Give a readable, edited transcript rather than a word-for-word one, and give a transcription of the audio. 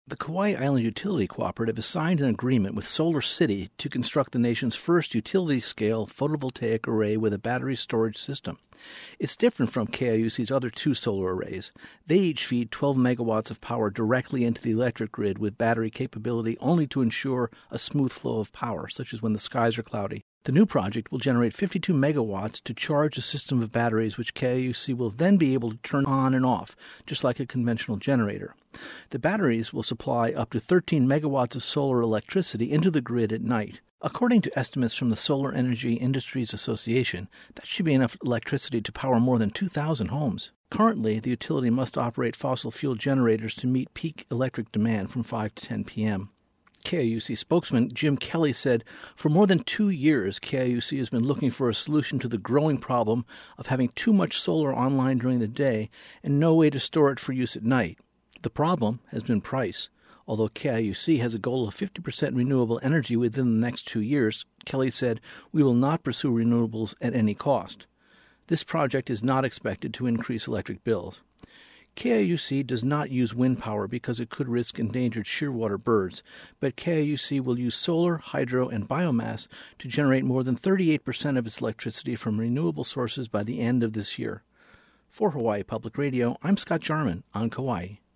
The Kauai Island Utility Cooperative has signed an agreement with Solar City to construct the nation's first utility-scale photovoltaic array with a battery storage system. It's different from KIUC's other two solar arrays. They each feed 12 megawatts of power directly into the electric grid with battery capability only to ensure a smooth flow of power, such as when the skies are cloudy. The new project will generate 52 megawatts to charge a system of batteries which KIUC will then be able to turn on and off, just like a conventional generator. The batteries will supply up to 13 megawatts of solar electricity into the grid at night. According to estimates from the Solar Energy Industries Association, that should be enough electricity to power more than 2,000 homes. Currently, the utility must operate fossil fuel generators to meet peak electric demand from 5 to 10 p.m. KIUC spokesman Jim Kelly said, "For more than 2 years, KIUC has been looking for a solution to the growing problem of having too much solar online during the day and no way to store it for use at night. The problem has been price. Although KIUC has a goal of 50% renewable energy within the next 2 years, Kelly said, we will not pursue renewables at any cost. This project is not expected to increase electric bills. KIUC does not use wind power because it could risk endangered shearwater birds, but KIUC will use solar, hydro, and biomass to generate more than 38% of its electricity from renewable sources by the end of this year." For Hawaii Public Radio, I'm Scott Jarman on Kauai.